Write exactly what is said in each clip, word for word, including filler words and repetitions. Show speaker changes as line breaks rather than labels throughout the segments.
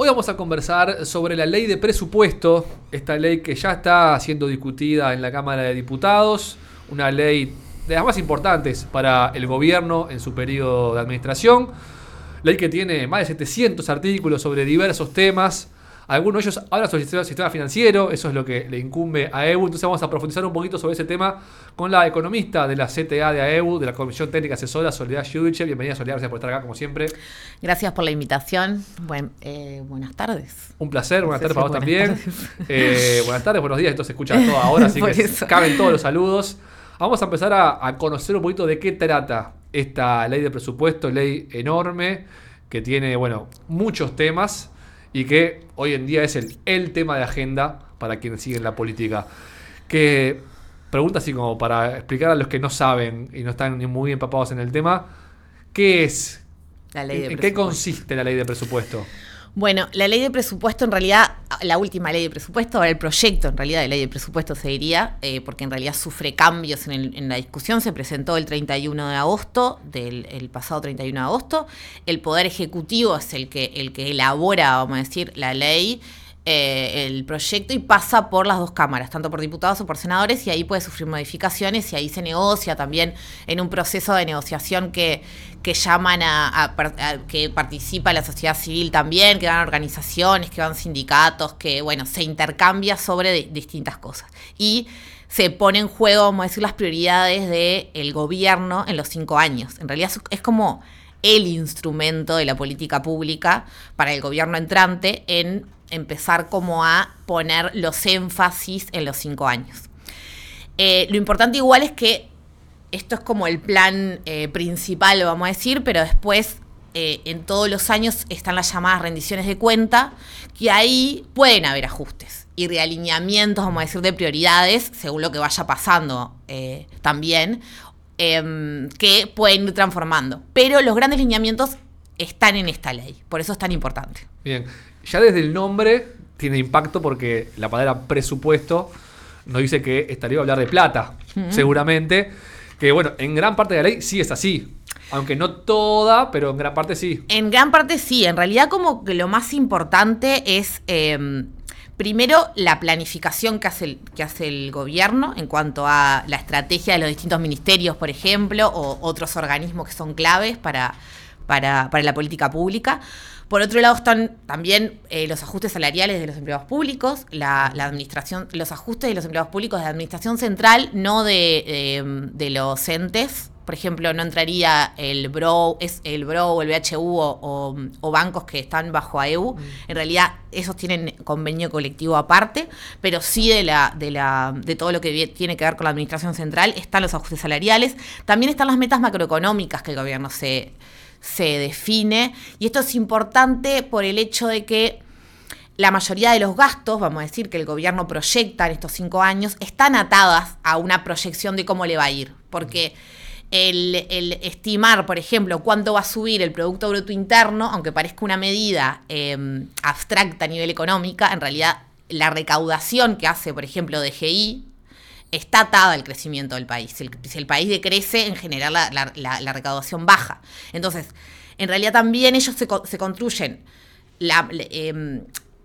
Hoy vamos a conversar sobre la ley de presupuesto, esta ley que ya está siendo discutida en la Cámara de Diputados, una ley de las más importantes para el gobierno en su periodo de administración, ley que tiene más de setecientos artículos sobre diversos temas. Algunos de ellos hablan sobre el sistema, sistema financiero, eso es lo que le incumbe a E U. Entonces vamos a profundizar un poquito sobre ese tema con la economista de la C T A de A E U, de la Comisión Técnica Asesora, Soledad Yudiche. Bienvenida, Soledad, gracias por estar acá como siempre.
Gracias por la invitación. Buen, eh, buenas tardes.
Un placer, buenas
No sé
tardes
si
para vos
buenas
también. Eh, buenas tardes, buenos días, esto se escucha todo ahora, así que
eso.
caben todos los saludos. Vamos a empezar a, a conocer un poquito de qué trata esta ley de presupuesto, ley enorme, que tiene, bueno, muchos temas y que hoy en día es el, el tema de agenda para quienes siguen la política. Que pregunta así como para explicar a los que no saben y no están ni muy empapados en el tema, ¿qué es?
La ley de
¿En, ¿En qué
presupuesto.
consiste la ley de presupuesto?
Bueno, la ley de presupuesto en realidad, la última ley de presupuesto, ahora el proyecto en realidad de ley de presupuesto se diría, eh, porque en realidad sufre cambios en, el, en la discusión, se presentó el treinta y uno de agosto, del el pasado treinta y uno de agosto, el Poder Ejecutivo es el que, el que elabora, vamos a decir, la ley, eh, el proyecto y pasa por las dos cámaras, tanto por diputados o por senadores, y ahí puede sufrir modificaciones y ahí se negocia también en un proceso de negociación que... que llaman a, a, a que participa la sociedad civil también, que van organizaciones, que van sindicatos, que bueno, se intercambia sobre de, distintas cosas. Y se pone en juego, vamos a decir, las prioridades del gobierno en los cinco años. En realidad es como el instrumento de la política pública para el gobierno entrante en empezar como a poner los énfasis en los cinco años. Eh, lo importante igual es que esto es como el plan eh, principal, vamos a decir, pero después eh, en todos los años están las llamadas rendiciones de cuenta, que ahí pueden haber ajustes y realineamientos, vamos a decir, de prioridades, según lo que vaya pasando eh, también, eh, que pueden ir transformando. Pero los grandes lineamientos están en esta ley, por eso es tan importante.
Bien, ya desde el nombre tiene impacto porque la palabra presupuesto nos dice que esta ley va a hablar de plata, uh-huh. seguramente. Que bueno, en gran parte de la ley sí es así. Aunque no toda, pero en gran parte sí.
En gran parte sí. En realidad como que lo más importante es, eh, primero, la planificación que hace, el, que hace el gobierno en cuanto a la estrategia de los distintos ministerios, por ejemplo, o otros organismos que son claves para, para, para la política pública. Por otro lado están también eh, los ajustes salariales de los empleados públicos, la, la administración, los ajustes de los empleados públicos de la administración central, no de, eh, de los entes. Por ejemplo, no entraría el B R O, es el B R O o el B H U o, o, o bancos que están bajo A E U. Mm. En realidad, esos tienen convenio colectivo aparte, pero sí de la, de la, de todo lo que tiene que ver con la administración central están los ajustes salariales. También están las metas macroeconómicas que el gobierno se se define, y esto es importante por el hecho de que la mayoría de los gastos, vamos a decir, que el gobierno proyecta en estos cinco años, están atadas a una proyección de cómo le va a ir, porque el, el estimar, por ejemplo, cuánto va a subir el Producto Bruto Interno, aunque parezca una medida eh, abstracta a nivel económica, en realidad la recaudación que hace, por ejemplo, D G I, está atada al crecimiento del país. Si el, si el país decrece, en general la, la, la, la recaudación baja. Entonces, en realidad también ellos se, se construyen la, eh,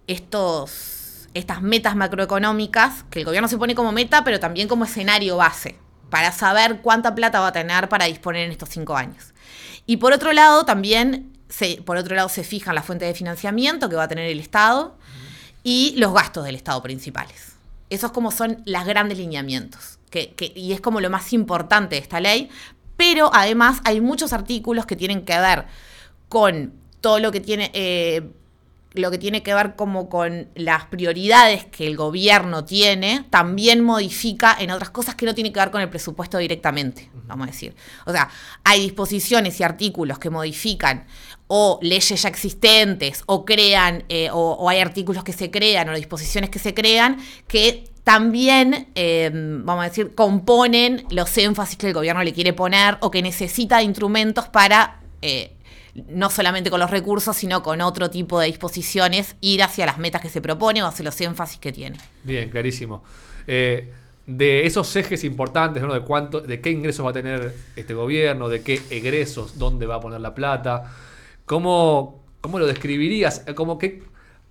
estos, estas metas macroeconómicas que el gobierno se pone como meta, pero también como escenario base, para saber cuánta plata va a tener para disponer en estos cinco años. Y por otro lado, también se, por otro lado se fijan las fuentes de financiamiento que va a tener el Estado y los gastos del Estado principales. Esos como son los grandes lineamientos, que, que, y es como lo más importante de esta ley, pero además hay muchos artículos que tienen que ver con todo lo que tiene, eh, lo que tiene que ver como con las prioridades que el gobierno tiene, también modifica en otras cosas que no tienen que ver con el presupuesto directamente, vamos a decir. O sea, hay disposiciones y artículos que modifican o leyes ya existentes, o crean, eh, o, o hay artículos que se crean, o disposiciones que se crean, que también, eh, vamos a decir, componen los énfasis que el gobierno le quiere poner, o que necesita de instrumentos para, eh, no solamente con los recursos, sino con otro tipo de disposiciones, ir hacia las metas que se propone o hacia los énfasis que tiene.
Bien, clarísimo. Eh, de esos ejes importantes, ¿no? De cuánto, de qué ingresos va a tener este gobierno, de qué egresos, dónde va a poner la plata, ¿cómo, cómo lo describirías? Como que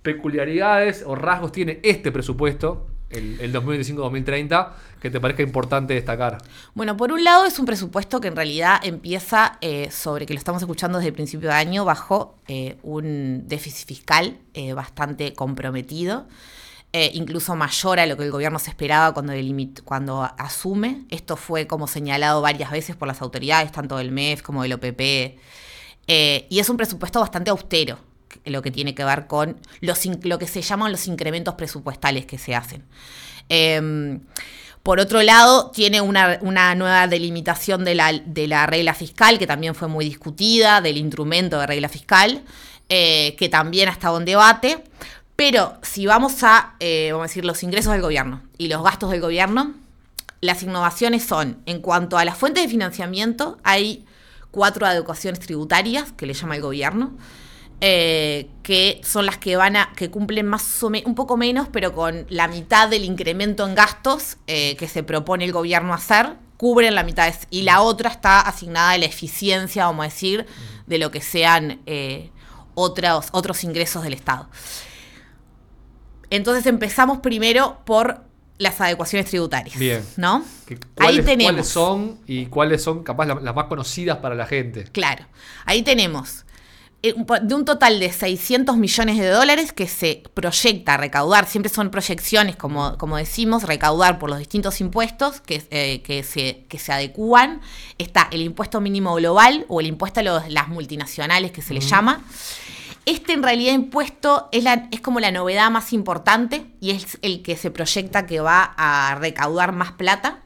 peculiaridades o rasgos tiene este presupuesto, el, el dos mil veinticinco dos mil treinta, que te parezca importante destacar?
Bueno, por un lado es un presupuesto que en realidad empieza eh, sobre, que lo estamos escuchando desde el principio de año, bajo eh, un déficit fiscal eh, bastante comprometido, eh, incluso mayor a lo que el gobierno se esperaba cuando, delimit, cuando asume. Esto fue como señalado varias veces por las autoridades, tanto del M E F como del O P P, eh, y es un presupuesto bastante austero, lo que tiene que ver con los, lo que se llaman los incrementos presupuestales que se hacen. Eh, por otro lado, tiene una, una nueva delimitación de la, de la regla fiscal, que también fue muy discutida, del instrumento de regla fiscal, eh, que también ha estado en debate. Pero si vamos a, eh, vamos a decir, los ingresos del gobierno y los gastos del gobierno, las innovaciones son, en cuanto a las fuentes de financiamiento, hay cuatro adecuaciones tributarias que le llama el gobierno, Eh, que son las que van a que cumplen más o menos, un poco menos, pero con la mitad del incremento en gastos eh, que se propone el gobierno hacer, cubren la mitad, de, y la otra está asignada a la eficiencia, vamos a decir, de lo que sean eh, otros, otros ingresos del Estado. Entonces empezamos primero por las adecuaciones tributarias.
Bien.
¿No?
¿Cuáles,
ahí tenemos.
¿Cuáles son y cuáles son capaz las, las más conocidas para la gente?
Claro. Ahí tenemos de un total de seiscientos millones de dólares que se proyecta recaudar, siempre son proyecciones, como, como decimos, recaudar por los distintos impuestos que, eh, que, se, que se adecúan. Está el impuesto mínimo global o el impuesto a los, las multinacionales, que se uh-huh. le llama. Este, en realidad, impuesto es, la, es como la novedad más importante y es el que se proyecta que va a recaudar más plata.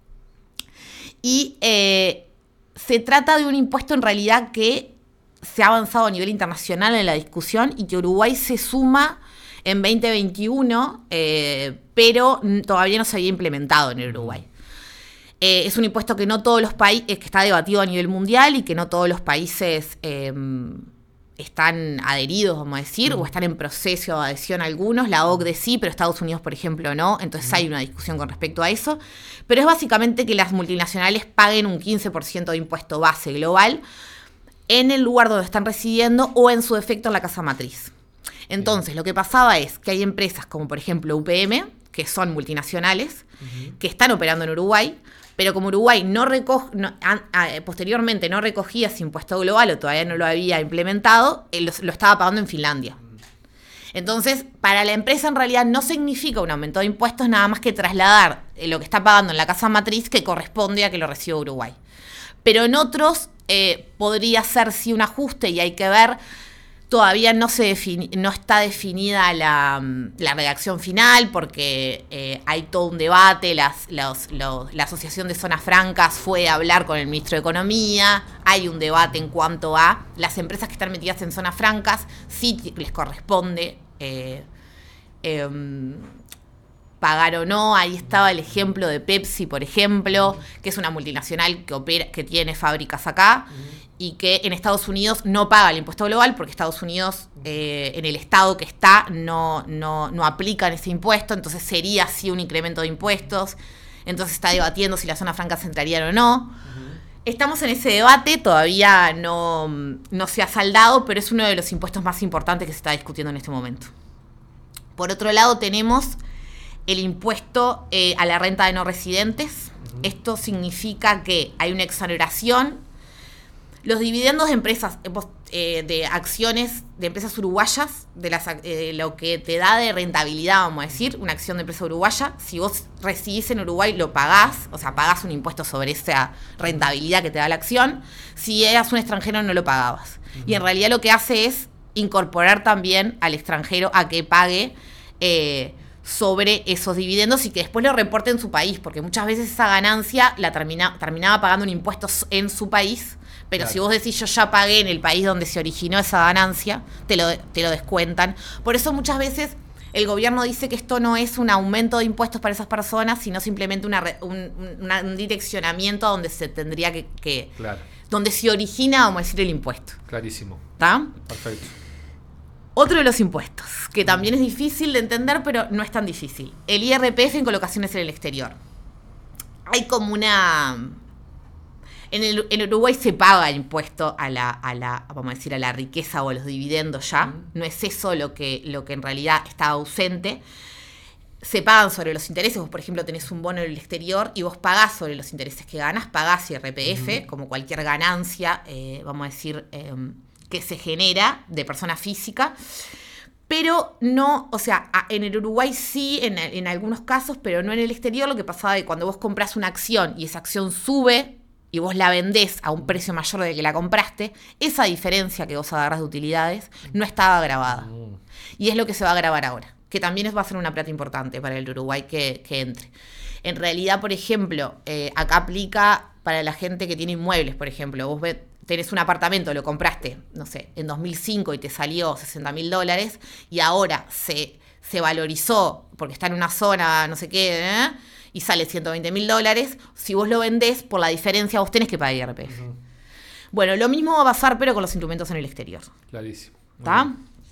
Y eh, se trata de un impuesto, en realidad, que se ha avanzado a nivel internacional en la discusión y que Uruguay se suma en veinte veintiuno, eh, pero todavía no se había implementado en el Uruguay. Eh, es un impuesto que no todos los países, que está debatido a nivel mundial y que no todos los países eh, están adheridos, vamos a decir, mm. o están en proceso de adhesión algunos. La O C D E sí, pero Estados Unidos, por ejemplo, no. Entonces mm. hay una discusión con respecto a eso. Pero es básicamente que las multinacionales paguen un quince por ciento de impuesto base global en el lugar donde están residiendo o en su defecto en la casa matriz. Entonces, lo que pasaba es que hay empresas como, por ejemplo, U P M, que son multinacionales, uh-huh. que están operando en Uruguay, pero como Uruguay no recoge, no, a, a, posteriormente no recogía ese impuesto global o todavía no lo había implementado, lo, lo estaba pagando en Finlandia. Entonces, para la empresa en realidad no significa un aumento de impuestos, nada más que trasladar lo que está pagando en la casa matriz que corresponde a que lo reciba Uruguay. Pero en otros eh, podría ser sí un ajuste y hay que ver, todavía no se defini- no está definida la, la redacción final porque eh, hay todo un debate, las, los, los, la Asociación de Zonas Francas fue a hablar con el Ministro de Economía, hay un debate en cuanto a las empresas que están metidas en zonas francas, sí les corresponde eh, eh, pagar o no. Ahí estaba el ejemplo de Pepsi, por ejemplo, que es una multinacional que opera, que tiene fábricas acá uh-huh. y que en Estados Unidos no paga el impuesto global porque Estados Unidos, eh, en el estado que está, no, no, no aplican ese impuesto, entonces sería así un incremento de impuestos. Entonces está debatiendo si las zonas francas entrarían o no. Uh-huh. Estamos en ese debate, todavía no, no se ha saldado, pero es uno de los impuestos más importantes que se está discutiendo en este momento. Por otro lado, tenemos el impuesto eh, a la renta de no residentes. Uh-huh. Esto significa que hay una exoneración. Los dividendos de empresas, eh, de acciones de empresas uruguayas, de las, eh, lo que te da de rentabilidad, vamos a decir, una acción de empresa uruguaya, si vos residís en Uruguay, lo pagás, o sea, pagás un impuesto sobre esa rentabilidad que te da la acción. Si eras un extranjero, no lo pagabas. Uh-huh. Y en realidad lo que hace es incorporar también al extranjero a que pague eh, sobre esos dividendos y que después lo reporte en su país, porque muchas veces esa ganancia la termina, terminaba pagando un impuesto en su país, pero claro. si vos decís yo ya pagué en el país donde se originó esa ganancia, te lo, te lo descuentan. Por eso muchas veces el gobierno dice que esto no es un aumento de impuestos para esas personas, sino simplemente una, un, una, un direccionamiento a donde se tendría que... que claro. donde se origina, vamos a decir, el impuesto.
Clarísimo.
¿Está?
Perfecto.
Otro de los impuestos, que también es difícil de entender, pero no es tan difícil. El I R P F en colocaciones en el exterior. Hay como una... En, el, en Uruguay se paga impuesto a la, a la, vamos a decir, a la riqueza o a los dividendos ya. Mm. No es eso lo que, lo que en realidad está ausente. Se pagan sobre los intereses. Vos, por ejemplo, tenés un bono en el exterior y vos pagás sobre los intereses que ganás, pagás I R P F, mm. como cualquier ganancia, eh, vamos a decir, eh, que se genera de persona física. Pero no, o sea, en el Uruguay sí, en, en algunos casos, pero no en el exterior. Lo que pasaba es que cuando vos comprás una acción y esa acción sube y vos la vendés a un precio mayor del que la compraste, esa diferencia que vos agarrás de utilidades no estaba grabada. Mm. Y es lo que se va a grabar ahora, que también va a ser una plata importante para el Uruguay que, que entre. En realidad, por ejemplo, eh, acá aplica para la gente que tiene inmuebles, por ejemplo. Vos ves, tenés un apartamento, lo compraste, no sé, en dos mil cinco y te salió sesenta mil dólares y ahora se, se valorizó porque está en una zona, no sé qué, ¿eh? Y sale ciento veinte mil dólares. Si vos lo vendés, por la diferencia vos tenés que pagar I R P F. Uh-huh. Bueno, lo mismo va a pasar, pero con los instrumentos en el exterior.
Clarísimo.
¿Está?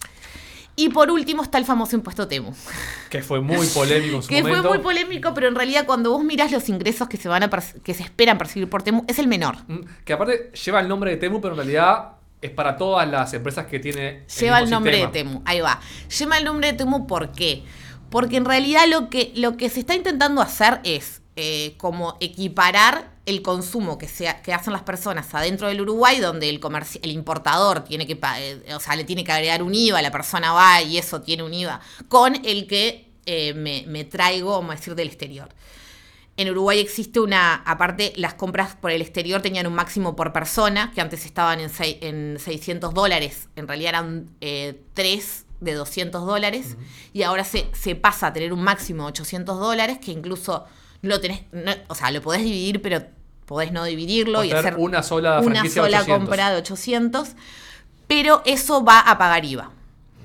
Y por último está el famoso impuesto Temu.
Que fue muy polémico en su
que
momento.
Que fue muy polémico, pero en realidad cuando vos mirás los ingresos que se van a que se esperan percibir por Temu, es el menor.
Que aparte lleva el nombre de Temu, pero en realidad es para todas las empresas que tiene
Lleva
el,
el nombre
sistema.
de Temu, ahí va. Lleva el nombre de Temu, ¿por qué? Porque en realidad lo que, lo que se está intentando hacer es eh, como equiparar el consumo que, se, que hacen las personas adentro del Uruguay, donde el comerci- el importador tiene que, eh, o sea, le tiene que agregar un I V A, la persona va y eso tiene un I V A, con el que eh, me, me traigo, vamos a decir, del exterior. En Uruguay existe una, aparte las compras por el exterior tenían un máximo por persona, que antes estaban en, seis, en seiscientos dólares, en realidad eran eh, tres de doscientos dólares, uh-huh. y ahora se, se pasa a tener un máximo de ochocientos dólares, que incluso lo tenés, no, o sea, lo podés dividir, pero podés no dividirlo y hacer
una sola,
una sola compra de ochocientos, pero eso va a pagar I V A.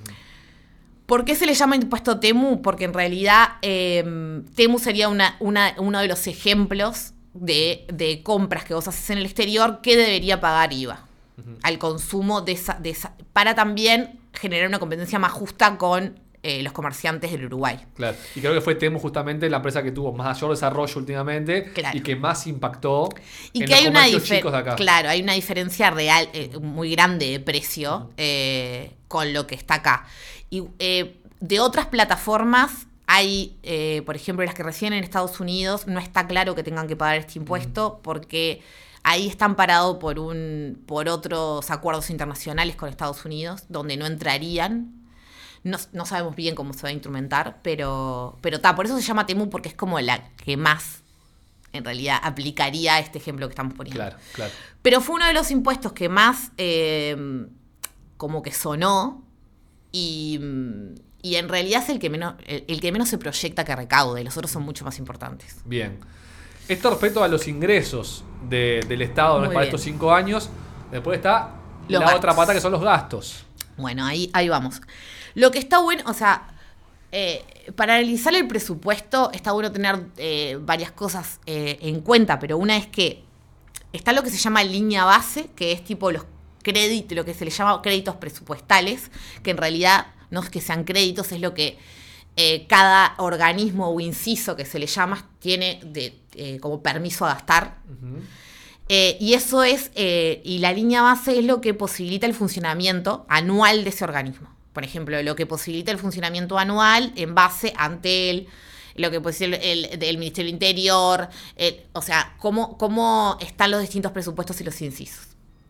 ¿Por qué se le llama impuesto Temu? Porque en realidad eh, Temu sería una, una, uno de los ejemplos de, de compras que vos haces en el exterior que debería pagar I V A uh-huh. al consumo de esa, de esa, para también generar una competencia más justa con eh, los comerciantes del Uruguay.
Claro, y creo que fue Temu justamente la empresa que tuvo mayor desarrollo últimamente claro. y que más impactó
y
en
que
los
hay
comercios
una difer-
chicos de acá.
Claro, hay una diferencia real eh, muy grande de precio uh-huh. eh, con lo que está acá. Y eh, de otras plataformas hay, eh, por ejemplo, las que reciben en Estados Unidos, no está claro que tengan que pagar este impuesto uh-huh. porque ahí están parados por un por otros acuerdos internacionales con Estados Unidos, donde no entrarían. No, no sabemos bien cómo se va a instrumentar, pero pero ta, por eso se llama Temu, porque es como la que más, en realidad, aplicaría este ejemplo que estamos poniendo.
Claro, claro.
Pero fue uno de los impuestos que más eh, como que sonó y, y en realidad es el que menos el, el que menos se proyecta que recaude. Los otros son mucho más importantes.
Bien. Esto respecto a los ingresos de, del Estado ¿no? para estos cinco años. Después está los la gastos. Otra pata que son los gastos.
Bueno, ahí, ahí vamos. Lo que está bueno, o sea, eh, para analizar el presupuesto está bueno tener eh, varias cosas eh, en cuenta, pero una es que está lo que se llama línea base, que es tipo los créditos, lo que se le llama créditos presupuestales, que en realidad no es que sean créditos, es lo que eh, cada organismo o inciso que se le llama tiene de, eh, como permiso a gastar. Uh-huh. Eh, y eso es, eh, y la línea base es lo que posibilita el funcionamiento anual de ese organismo. Por ejemplo, lo que posibilita el funcionamiento anual en base ante el, lo que posibilita el, el, el Ministerio del Interior, el, o sea, cómo, cómo están los distintos presupuestos y los incisos.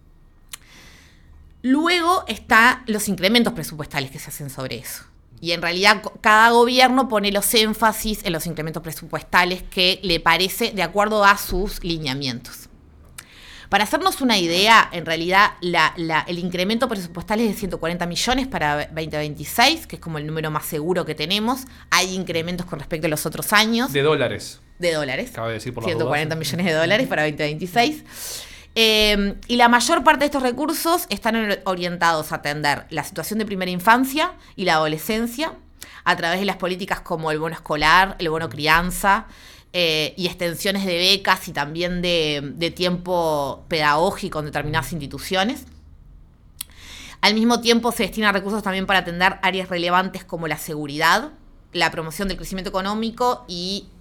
Luego están los incrementos presupuestales que se hacen sobre eso. Y en realidad cada gobierno pone los énfasis en los incrementos presupuestales que le parece de acuerdo a sus lineamientos. Para hacernos una idea, en realidad la, la, el incremento presupuestal es de ciento cuarenta millones para veinte veintiséis, que es como el número más seguro que tenemos. Hay incrementos con respecto a los otros años.
De dólares.
De dólares.
Cabe decir por
ciento cuarenta millones de dólares para veinte veintiséis. Eh, y la mayor parte de estos recursos están orientados a atender la situación de primera infancia y la adolescencia a través de las políticas como el bono escolar, el bono crianza, Eh, y extensiones de becas y también de, de tiempo pedagógico en determinadas instituciones. Al mismo tiempo se destinan recursos también para atender áreas relevantes como la seguridad, la promoción del crecimiento económico y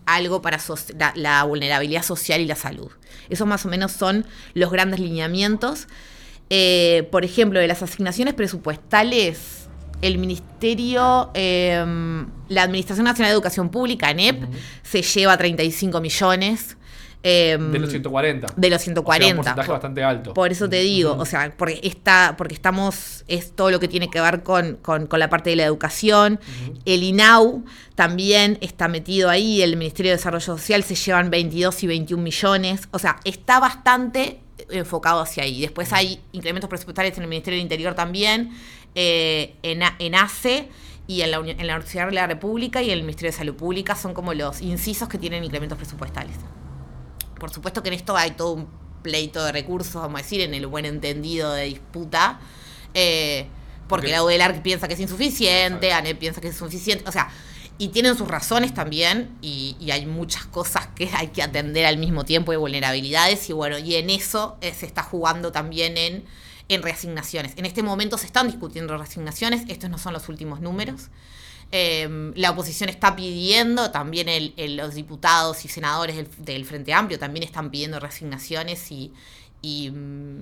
algo para so- la, la vulnerabilidad social y la salud. Esos más o menos son los grandes lineamientos. Eh, por ejemplo, de las asignaciones presupuestales, el Ministerio, eh, la Administración Nacional de Educación Pública, ANEP, uh-huh. se lleva treinta y cinco millones. Eh,
de los ciento cuarenta.
De los ciento cuarenta.
O sea, un porcentaje bastante alto.
Por eso te digo,
uh-huh.
o sea, porque está, porque estamos, es todo lo que tiene que ver con, con, con la parte de la educación. Uh-huh. El I N A U también está metido ahí, el Ministerio de Desarrollo Social se llevan veintidós y veintiún millones. O sea, está bastante enfocado hacia ahí. Después hay incrementos presupuestarios en el Ministerio del Interior también, eh, en, en A C E y en la, en la Universidad de la República y en el Ministerio de Salud Pública son como los incisos que tienen incrementos presupuestales. Por supuesto que en esto hay todo un pleito de recursos, vamos a decir, en el buen entendido de disputa, eh, porque okay. la U D E L A R piensa que es insuficiente, ANEP piensa que es insuficiente, o sea, y tienen sus razones también, y, y hay muchas cosas que hay que atender al mismo tiempo de vulnerabilidades, y bueno, y en eso eh, se está jugando también en, en reasignaciones. En este momento se están discutiendo reasignaciones, estos no son los últimos números. Eh, la oposición está pidiendo, también el, el, los diputados y senadores del, del Frente Amplio también están pidiendo reasignaciones y, y,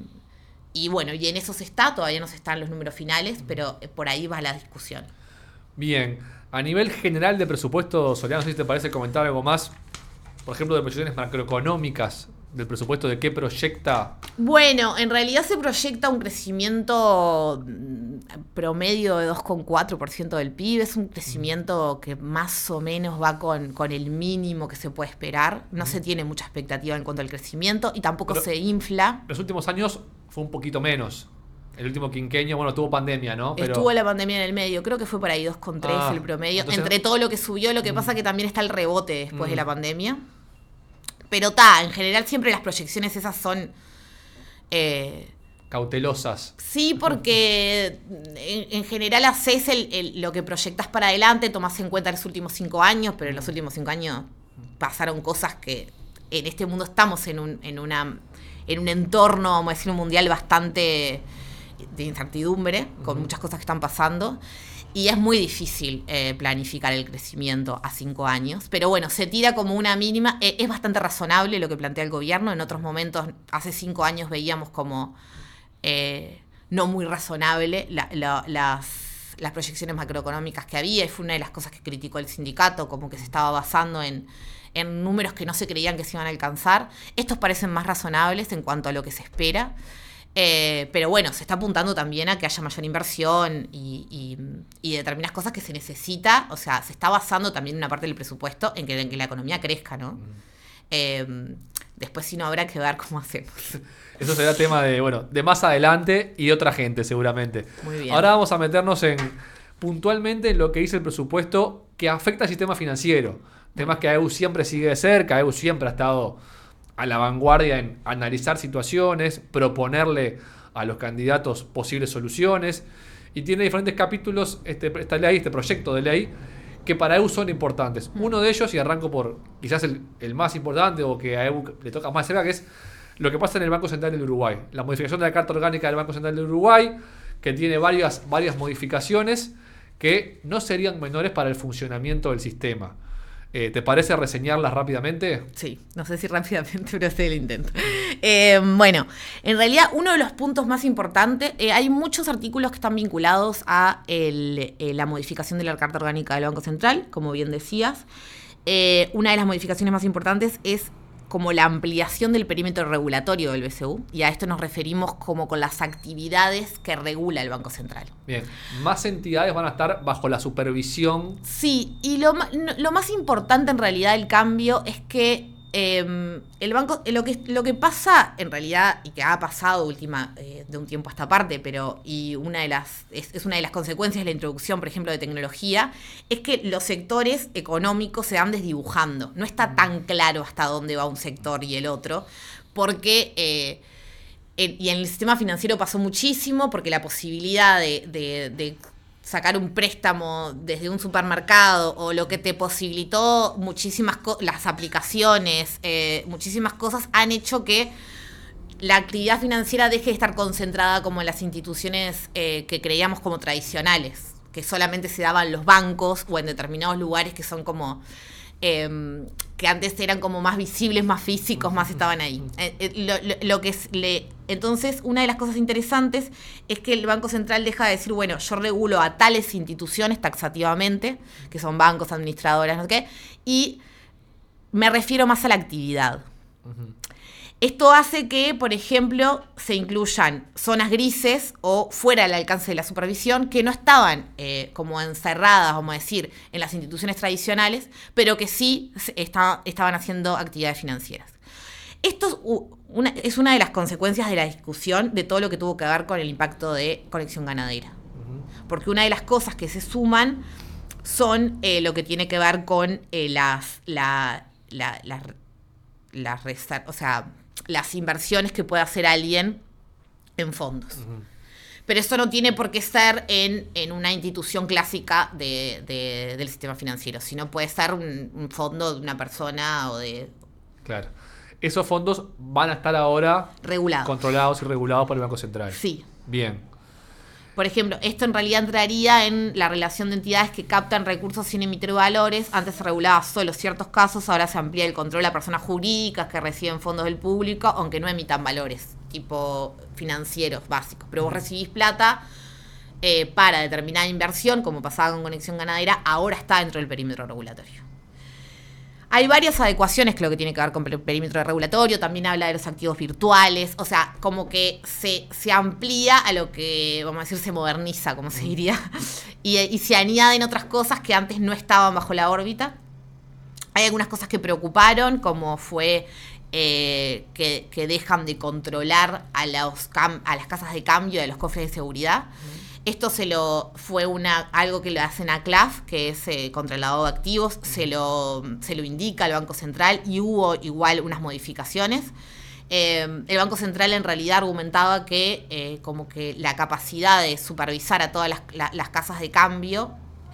y bueno, y en eso se está, todavía no se están los números finales, pero por ahí va la discusión.
Bien, a nivel general de presupuesto, Soleana, no sé si te parece comentar algo más, por ejemplo, de proyecciones macroeconómicas del presupuesto, de qué proyecta.
Bueno, en realidad se proyecta un crecimiento promedio de dos coma cuatro por ciento del P I B. Es un crecimiento que más o menos va con, con el mínimo que se puede esperar. No uh-huh. se tiene mucha expectativa en cuanto al crecimiento y tampoco Pero se infla.
Los últimos años fue un poquito menos. El último quinquenio, bueno, tuvo pandemia, ¿no?
Pero estuvo la pandemia en el medio, creo que fue por ahí dos coma tres ah, el promedio. Entonces, entre todo lo que subió, lo que mm. pasa que también está el rebote después mm. de la pandemia. Pero ta, en general siempre las proyecciones esas son... Eh,
cautelosas.
Sí, porque en, en general haces el, el, lo que proyectas para adelante, tomás en cuenta los últimos cinco años, pero en los últimos cinco años pasaron cosas que en este mundo estamos en un, en una, en un entorno, vamos a decir, un mundial bastante de incertidumbre, con uh-huh. muchas cosas que están pasando. Y es muy difícil eh, planificar el crecimiento a cinco años. Pero bueno, se tira como una mínima. Eh, es bastante razonable lo que plantea el gobierno. En otros momentos, hace cinco años, veíamos como eh, no muy razonable la, la, las, las proyecciones macroeconómicas que había. Y fue una de las cosas que criticó el sindicato, como que se estaba basando en, en números que no se creían que se iban a alcanzar. Estos parecen más razonables en cuanto a lo que se espera. Eh, pero bueno, se está apuntando también a que haya mayor inversión y, y, y determinadas cosas que se necesita. O sea, se está basando también una parte del presupuesto en que, en que la economía crezca, ¿no? Mm. Eh, después sí no habrá que ver cómo hacemos.
Eso será tema de, bueno, de más adelante y de otra gente seguramente.
Muy bien.
Ahora vamos a meternos en puntualmente en lo que dice el presupuesto que afecta al sistema financiero. Temas que A E U siempre sigue de cerca. A E U siempre ha estado a la vanguardia en analizar situaciones, proponerle a los candidatos posibles soluciones, y tiene diferentes capítulos este, esta ley, este proyecto de ley, que para A E U son importantes. Uno de ellos, y arranco por quizás el, el más importante o que a E U le toca más cerca, que es lo que pasa en el Banco Central del Uruguay. La modificación de la Carta Orgánica del Banco Central del Uruguay, que tiene varias, varias modificaciones que no serían menores para el funcionamiento del sistema. Eh, ¿Te parece reseñarlas rápidamente?
Sí, no sé si rápidamente, pero hace el intento. Eh, bueno, en realidad uno de los puntos más importantes, eh, hay muchos artículos que están vinculados a el, eh, la modificación de la Carta Orgánica del Banco Central, como bien decías. Eh, una de las modificaciones más importantes es como la ampliación del perímetro regulatorio del B C U, y a esto nos referimos como con las actividades que regula el Banco Central.
Bien, más entidades van a estar bajo la supervisión.
Sí, y lo, lo más importante en realidad del cambio es que eh, el banco, lo que, lo que pasa en realidad, y que ha pasado última eh, de un tiempo a esta parte, pero y una de las es, es una de las consecuencias de la introducción, por ejemplo, de tecnología, es que los sectores económicos se van desdibujando. No está tan claro hasta dónde va un sector y el otro, porque eh, en, y en el sistema financiero pasó muchísimo, porque la posibilidad de, de, de sacar un préstamo desde un supermercado, o lo que te posibilitó muchísimas co- las aplicaciones, eh, muchísimas cosas han hecho que la actividad financiera deje de estar concentrada como en las instituciones eh, que creíamos como tradicionales, que solamente se daban los bancos o en determinados lugares que son como eh, que antes eran como más visibles, más físicos, más estaban ahí. Eh, eh, lo, lo, lo que es, le, entonces, una de las cosas interesantes es que el Banco Central deja de decir, bueno, yo regulo a tales instituciones taxativamente, que son bancos, administradoras, no sé qué, y me refiero más a la actividad. Uh-huh. Esto hace que, por ejemplo, se incluyan zonas grises o fuera del alcance de la supervisión que no estaban eh, como encerradas, vamos a decir, en las instituciones tradicionales, pero que sí está, estaban haciendo actividades financieras. Esto es una, es una de las consecuencias de la discusión de todo lo que tuvo que ver con el impacto de Conexión Ganadera. Uh-huh. Porque una de las cosas que se suman son eh, lo que tiene que ver con eh, las, la, la, la, las reservas, o sea, las inversiones que puede hacer alguien en fondos. Uh-huh. Pero eso no tiene por qué ser en, en una institución clásica de, de, del sistema financiero, sino puede ser un, un fondo de una persona o de...
Claro. Esos fondos van a estar ahora
regulados,
controlados y regulados por el Banco Central.
Sí.
Bien.
Por ejemplo, esto en realidad entraría en la relación de entidades que captan recursos sin emitir valores. Antes se regulaba solo ciertos casos, ahora se amplía el control a personas jurídicas que reciben fondos del público, aunque no emitan valores, tipo financieros básicos. Pero vos recibís plata eh, para determinada inversión, como pasaba con Conexión Ganadera, ahora está dentro del perímetro regulatorio. Hay varias adecuaciones que lo que tiene que ver con el perímetro regulatorio, también habla de los activos virtuales, o sea, como que se, se amplía a lo que, vamos a decir, se moderniza, como se diría, y, y se añaden otras cosas que antes no estaban bajo la órbita. Hay algunas cosas que preocuparon, como fue eh, que, que dejan de controlar a, los cam- a las casas de cambio de los cofres de seguridad. Esto se lo fue una algo que le hacen a C L A F, que es eh, contra el lavado de activos, se lo, se lo indica al Banco Central y hubo igual unas modificaciones. Eh, el Banco Central en realidad argumentaba que eh, como que la capacidad de supervisar a todas las, la, las casas de cambio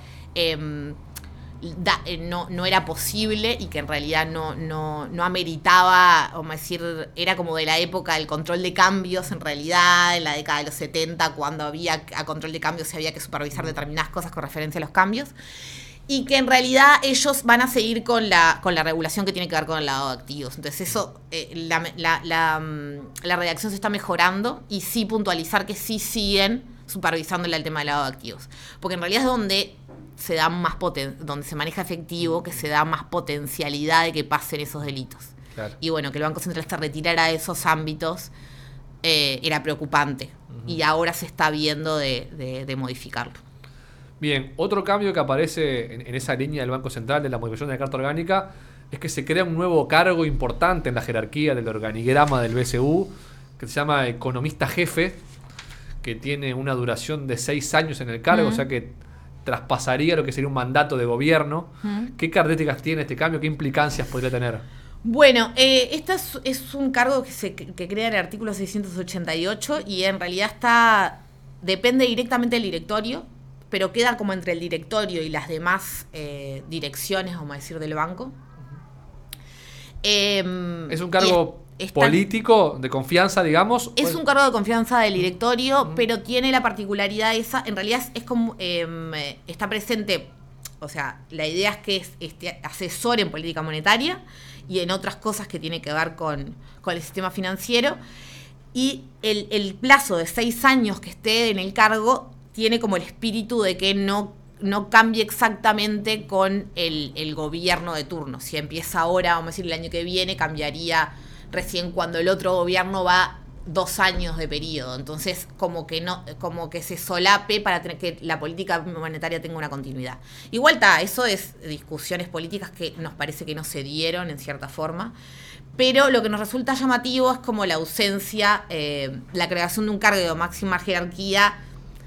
eh, da, eh, no, no era posible y que en realidad no, no, no ameritaba, vamos a decir, era como de la época del control de cambios en realidad, en la década de los setenta, cuando había a control de cambios se había que supervisar determinadas cosas con referencia a los cambios, y que en realidad ellos van a seguir con la, con la regulación que tiene que ver con el lavado de activos. Entonces eso, eh, la, la, la, la redacción se está mejorando y sí puntualizar que sí siguen supervisándole al tema del lavado de activos. Porque en realidad es donde se da más poten- donde se maneja efectivo, que se da más potencialidad de que pasen esos delitos. Claro. Y bueno, que el Banco Central se retirara de esos ámbitos eh, era preocupante. Uh-huh. Y ahora se está viendo de, de, de modificarlo.
Bien, otro cambio que aparece en, en esa línea del Banco Central de la modificación de la Carta Orgánica es que se crea un nuevo cargo importante en la jerarquía del organigrama del B C U, que se llama economista jefe, que tiene una duración de seis años en el cargo, uh-huh. o sea que traspasaría lo que sería un mandato de gobierno. Uh-huh. ¿Qué características tiene este cambio? ¿Qué implicancias podría tener?
Bueno, eh, este es, es un cargo que se que crea en el artículo seiscientos ochenta y ocho y en realidad está depende directamente del directorio, pero queda como entre el directorio y las demás eh, direcciones, vamos a decir, del banco. Uh-huh. Eh,
¿Es un cargo es, político, de confianza, digamos?
Es un cargo de confianza del directorio, uh-huh. pero tiene la particularidad esa, en realidad es, es como, eh, está presente, o sea, la idea es que es este, asesor en política monetaria y en otras cosas que tiene que ver con, con el sistema financiero, y el, el plazo de seis años que esté en el cargo tiene como el espíritu de que no, no cambie exactamente con el, el gobierno de turno. Si empieza ahora, vamos a decir, el año que viene, cambiaría recién cuando el otro gobierno va dos años de periodo. Entonces, como que no, como que se solape para tener que la política monetaria tenga una continuidad. Igual está, eso es discusiones políticas que nos parece que no se dieron en cierta forma. Pero lo que nos resulta llamativo es como la ausencia, eh, la creación de un cargo de máxima jerarquía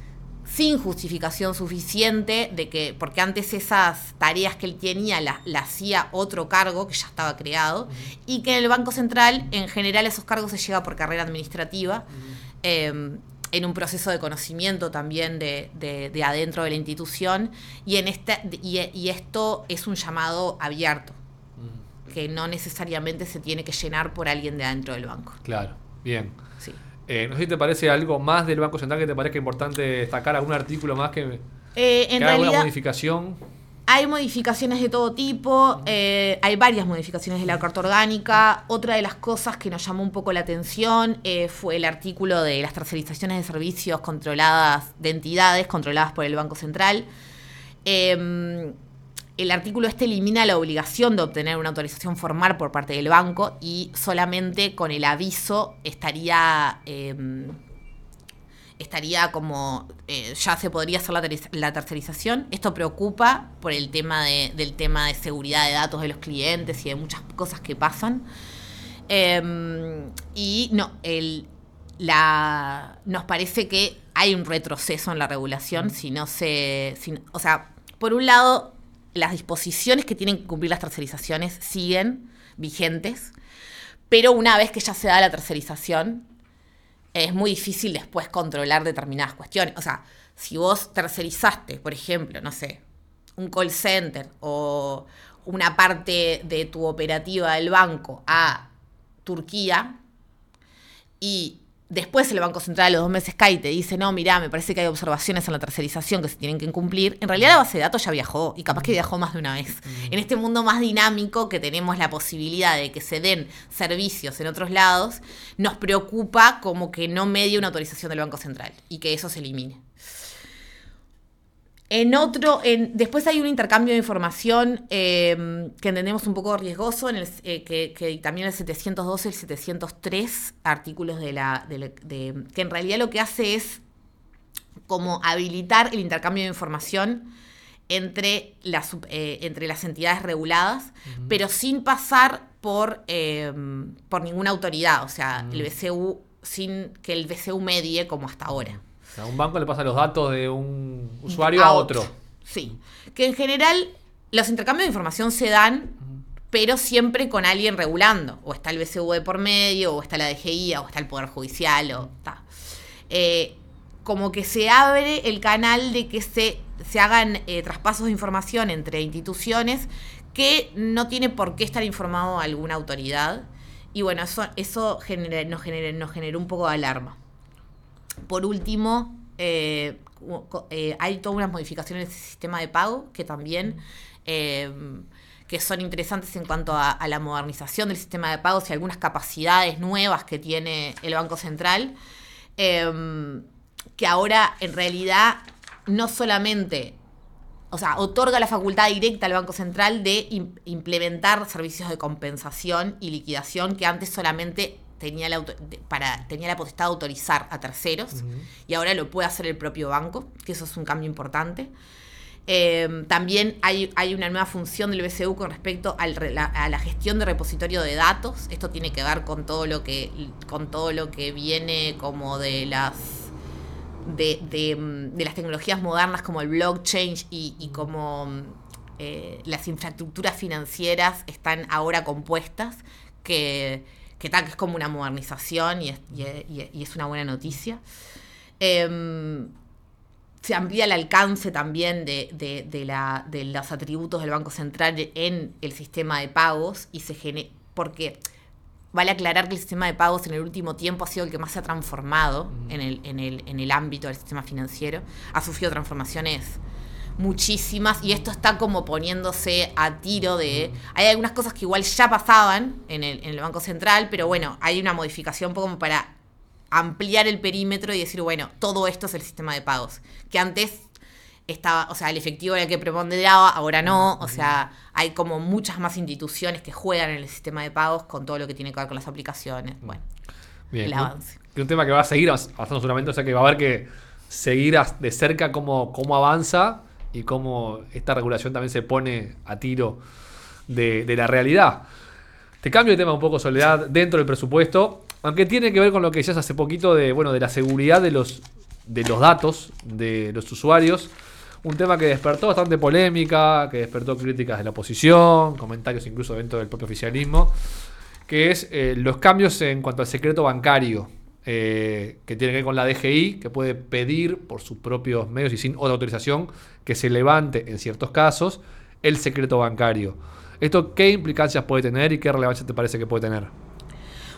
sin justificación suficiente, de que porque antes esas tareas que él tenía las la hacía otro cargo que ya estaba creado, uh-huh. y que en el Banco Central en general esos cargos se llega por carrera administrativa, uh-huh. eh, en un proceso de conocimiento también de, de, de adentro de la institución, y, en esta, y, y esto es un llamado abierto, uh-huh. que no necesariamente se tiene que llenar por alguien de adentro del banco.
Claro, bien.
Sí.
Eh, no sé si te parece algo más del Banco Central que te parezca importante destacar, algún artículo más que,
eh, en
que haga
realidad,
alguna modificación.
Hay modificaciones de todo tipo, eh, hay varias modificaciones de la Carta Orgánica. Otra de las cosas que nos llamó un poco la atención eh, fue el artículo de las tercerizaciones de servicios controladas, de entidades controladas por el Banco Central. Eh, el artículo este elimina la obligación de obtener una autorización formal por parte del banco y solamente con el aviso estaría... Eh, estaría como, eh, ya se podría hacer la, ter- la tercerización. Esto preocupa por el tema de, del tema de seguridad de datos de los clientes y de muchas cosas que pasan. Eh, y no, el, la, nos parece que hay un retroceso en la regulación si no se... Si, o sea, por un lado, las disposiciones que tienen que cumplir las tercerizaciones siguen vigentes, pero una vez que ya se da la tercerización, es muy difícil después controlar determinadas cuestiones. O sea, si vos tercerizaste, por ejemplo, no sé, un call center o una parte de tu operativa del banco a Turquía y después el Banco Central a los dos meses cae y te dice, no, mirá, me parece que hay observaciones en la tercerización que se tienen que cumplir, en realidad la base de datos ya viajó y capaz que viajó más de una vez. Mm. En este mundo más dinámico que tenemos la posibilidad de que se den servicios en otros lados, nos preocupa como que no medie una autorización del Banco Central y que eso se elimine. En otro, en, después hay un intercambio de información eh, que entendemos un poco riesgoso, en el, eh, que, que también el setecientos doce y el setecientos tres artículos de la, de, la, de que en realidad lo que hace es como habilitar el intercambio de información entre las, eh, entre las entidades reguladas, uh-huh. pero sin pasar por, eh, por ninguna autoridad, o sea, uh-huh. el B C U, sin que el B C U medie como hasta ahora.
A un banco le pasa los datos de un usuario a, a otro. otro.
Sí. Que en general los intercambios de información se dan, uh-huh. pero siempre con alguien regulando. O está el B C U de por medio, o está la D G I, o está el Poder Judicial, o está. Eh, como que se abre el canal de que se, se hagan eh, traspasos de información entre instituciones que no tiene por qué estar informado alguna autoridad. Y bueno, eso, eso genera, nos, genera, nos generó un poco de alarma. Por último, eh, eh, hay todas unas modificaciones en el sistema de pago que también eh, que son interesantes en cuanto a, a la modernización del sistema de pagos y algunas capacidades nuevas que tiene el Banco Central, eh, que ahora en realidad no solamente, o sea, otorga la facultad directa al Banco Central de im- implementar servicios de compensación y liquidación que antes solamente tenía la, auto- para, tenía la potestad de autorizar a terceros, uh-huh. y ahora lo puede hacer el propio banco, que eso es un cambio importante. Eh, también hay, hay una nueva función del B C U con respecto al, la, a la gestión de repositorio de datos. Esto tiene que ver con todo lo que, con todo lo que viene como de las de, de, de las tecnologías modernas como el blockchain y, y como eh, las infraestructuras financieras están ahora compuestas, que que tal que es como una modernización y es, y, y, y es una buena noticia. Eh, se amplía el alcance también de, de, de, la, de los atributos del Banco Central en el sistema de pagos, y se genera, porque vale aclarar que el sistema de pagos en el último tiempo ha sido el que más se ha transformado uh-huh. en, el, en, el, en el ámbito del sistema financiero. Ha sufrido transformaciones muchísimas, y esto está como poniéndose a tiro de... Hay algunas cosas que igual ya pasaban en el, en el Banco Central, pero bueno, hay una modificación un poco como para ampliar el perímetro y decir, bueno, todo esto es el sistema de pagos, que antes estaba, o sea, el efectivo era el que preponderaba, ahora no, o sea, hay como muchas más instituciones que juegan en el sistema de pagos con todo lo que tiene que ver con las aplicaciones, bueno,
bien,
el avance.
Un, un tema que va a seguir avanzando seguramente, o sea que va a haber que seguir de cerca cómo, cómo avanza y cómo esta regulación también se pone a tiro de, de la realidad. Te cambio de tema un poco, Soledad, dentro del presupuesto, aunque tiene que ver con lo que decías hace poquito de, bueno, de la seguridad de los, de los datos de los usuarios. Un tema que despertó bastante polémica, que despertó críticas de la oposición, comentarios incluso dentro del propio oficialismo, que es eh, los cambios en cuanto al secreto bancario. Eh, que tiene que ver con la D G I, que puede pedir por sus propios medios y sin otra autorización que se levante en ciertos casos el secreto bancario. ¿Esto qué implicancias puede tener y qué relevancia te parece que puede tener?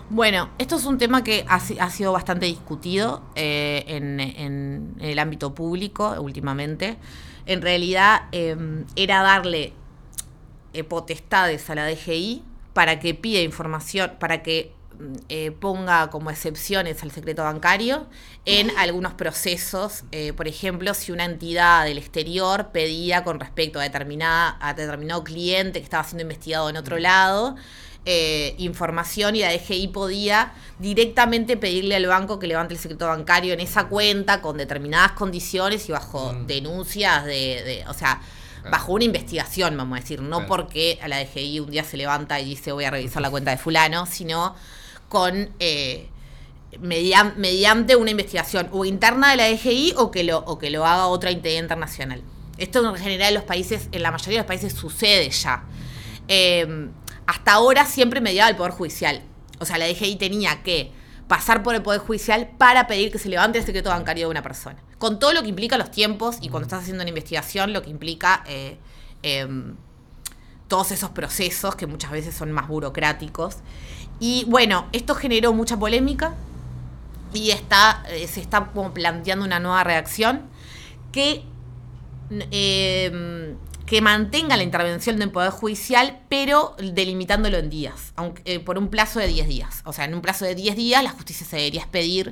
Bueno, esto es un tema que ha, ha sido bastante discutido eh, en, en, en el ámbito público últimamente. En realidad eh, era darle eh, potestades a la D G I para que pida información, para que eh, ponga como excepciones al secreto bancario en algunos procesos. Eh, por ejemplo, si una entidad del exterior pedía con respecto a, determinada, a determinado cliente que estaba siendo investigado en otro lado, Eh, información, y la D G I podía directamente pedirle al banco que levante el secreto bancario en esa cuenta con determinadas condiciones y bajo mm. denuncias de, de, o sea, claro. bajo una investigación, vamos a decir, no claro. porque a la D G I un día se levanta y dice voy a revisar la cuenta de fulano, sino con eh, median, mediante una investigación o interna de la D G I o que lo, o que lo haga otra entidad internacional. Esto en general en los países, en la mayoría de los países sucede ya. Eh, Hasta ahora siempre mediaba el Poder Judicial. O sea, la D G I tenía que pasar por el Poder Judicial para pedir que se levante el secreto bancario de una persona. Con todo lo que implica los tiempos y cuando estás haciendo una investigación, lo que implica eh, eh, todos esos procesos que muchas veces son más burocráticos. Y bueno, esto generó mucha polémica y está, eh, se está como planteando una nueva reacción que... Eh, que mantenga la intervención del Poder Judicial, pero delimitándolo en días, aunque, eh, por un plazo de diez días. O sea, en un plazo de diez días la justicia se debería expedir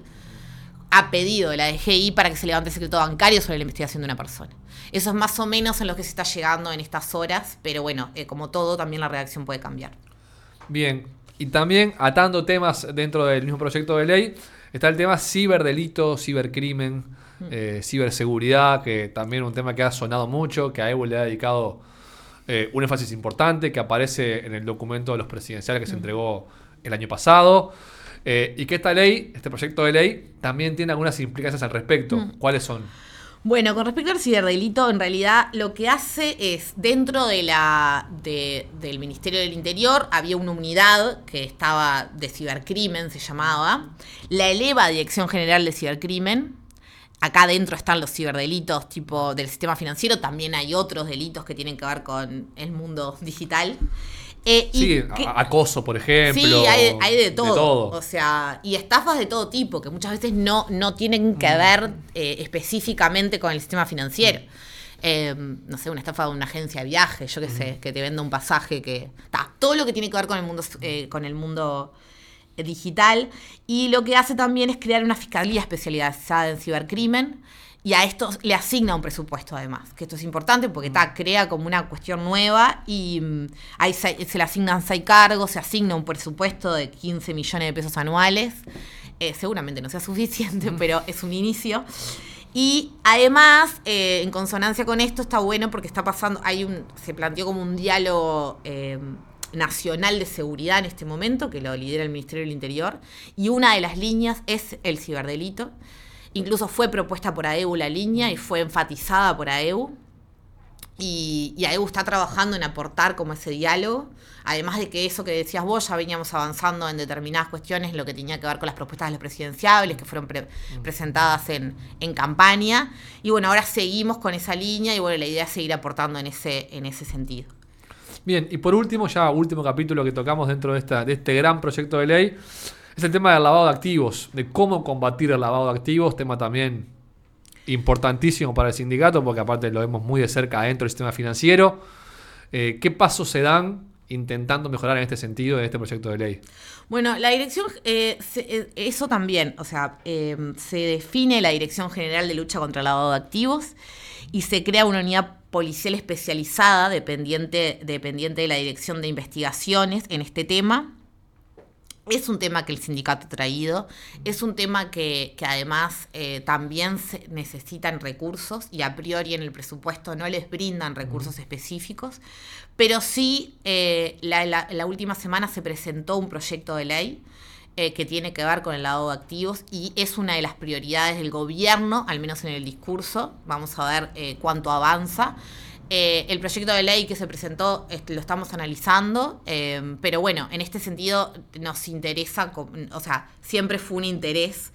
a pedido de la D G I para que se levante el secreto bancario sobre la investigación de una persona. Eso es más o menos en lo que se está llegando en estas horas, pero bueno, eh, como todo, también la redacción puede cambiar.
Bien, y también atando temas dentro del mismo proyecto de ley, está el tema ciberdelito, cibercrimen, Eh, ciberseguridad, que también es un tema que ha sonado mucho, que a Evo le ha dedicado eh, un énfasis importante, que aparece en el documento de los presidenciales que se entregó el año pasado, eh, y que esta ley, este proyecto de ley, también tiene algunas implicancias al respecto. Mm. ¿Cuáles son?
Bueno, con respecto al ciberdelito, en realidad lo que hace es, dentro de la de, del Ministerio del Interior, había una unidad que estaba de cibercrimen, se llamaba, la eleva a Dirección General de Cibercrimen. Acá adentro están los ciberdelitos tipo del sistema financiero, también hay otros delitos que tienen que ver con el mundo digital. Eh,
sí,
y que,
acoso, por ejemplo.
Sí, hay, hay de, todo,
de todo.
O sea, y estafas de todo tipo, que muchas veces no, no tienen que ver eh, específicamente con el sistema financiero. Eh, no sé, una estafa de una agencia de viaje, yo qué sé, que te venda un pasaje, que ta, todo lo que tiene que ver con el mundo, eh, con el mundo digital, y lo que hace también es crear una fiscalía especializada en cibercrimen, y a esto le asigna un presupuesto además, que esto es importante porque ta, crea como una cuestión nueva y um, ahí se, se le asignan seis cargos, se asigna un presupuesto de quince millones de pesos anuales, eh, seguramente no sea suficiente, pero es un inicio. Y además, eh, en consonancia con esto, está bueno porque está pasando, hay un, se planteó como un diálogo eh, nacional de seguridad en este momento, que lo lidera el Ministerio del Interior, y una de las líneas es el ciberdelito. Incluso fue propuesta por A E U la línea y fue enfatizada por A E U. Y, y A E U está trabajando en aportar como ese diálogo, además de que eso que decías vos, ya veníamos avanzando en determinadas cuestiones, lo que tenía que ver con las propuestas de los presidenciables que fueron pre- presentadas en, en campaña. Y bueno, ahora seguimos con esa línea y bueno, la idea es seguir aportando en ese, en ese sentido.
Bien, y por último, ya último capítulo que tocamos dentro de, esta, de este gran proyecto de ley, es el tema del lavado de activos, de cómo combatir el lavado de activos, tema también importantísimo para el sindicato, porque aparte lo vemos muy de cerca dentro del sistema financiero. Eh, ¿Qué pasos se dan intentando mejorar en este sentido en este proyecto de ley?
Bueno, la dirección, eh, se, eso también, o sea, eh, se define la Dirección General de Lucha contra el Lavado de Activos y se crea una unidad policial especializada dependiente, dependiente de la Dirección de Investigaciones en este tema. Es un tema que el sindicato ha traído, es un tema que, que además eh, también se necesitan recursos y a priori en el presupuesto no les brindan recursos específicos, pero sí eh, la, la, la última semana se presentó un proyecto de ley eh, que tiene que ver con el lavado de activos y es una de las prioridades del gobierno, al menos en el discurso. Vamos a ver eh, cuánto avanza. Eh, el proyecto de ley que se presentó este, lo estamos analizando, eh, pero bueno, en este sentido nos interesa, o sea, siempre fue un interés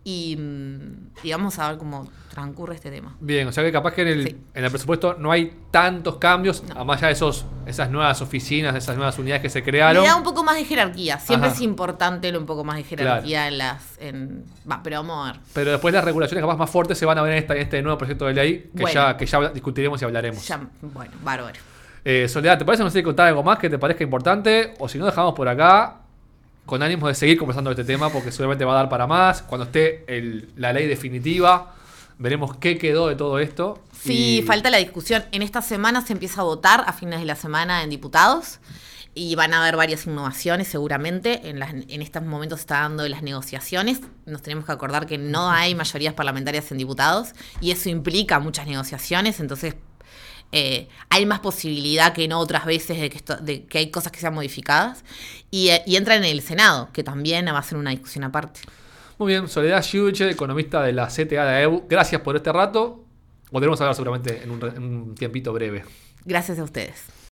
y, y vamos a ver cómo transcurre este tema.
Bien, o sea que capaz que en el, sí. en el presupuesto no hay tantos cambios, no. Además ya de esos, esas nuevas oficinas, esas nuevas unidades que se crearon.
Le da un poco más de jerarquía, siempre Ajá. es importante un poco más de jerarquía claro. en las... En, va, pero vamos a ver.
Pero después las regulaciones capaz más fuertes se van a ver en, esta, en este nuevo proyecto de ley que, bueno, ya, que ya discutiremos y hablaremos.
Ya, bueno, bárbaro.
Eh, Soledad, ¿te parece no sé contar algo más que te parezca importante? O si no, dejamos por acá con ánimos de seguir conversando de este tema porque seguramente va a dar para más. Cuando esté el, la ley definitiva, veremos qué quedó de todo esto.
Sí, y... falta la discusión. En esta semana se empieza a votar a fines de la semana en diputados y van a haber varias innovaciones seguramente. En, las, en estos momentos se está dando las negociaciones. Nos tenemos que acordar que no hay mayorías parlamentarias en diputados y eso implica muchas negociaciones, entonces... Eh, hay más posibilidad que en otras veces de que, esto, de que hay cosas que sean modificadas y, eh, y entra en el Senado, que también va a ser una discusión aparte.
Muy bien, Soledad Giudice, economista de la C T A de A E U, gracias por este rato. Volveremos a hablar seguramente en un, en un tiempito breve.
Gracias a ustedes.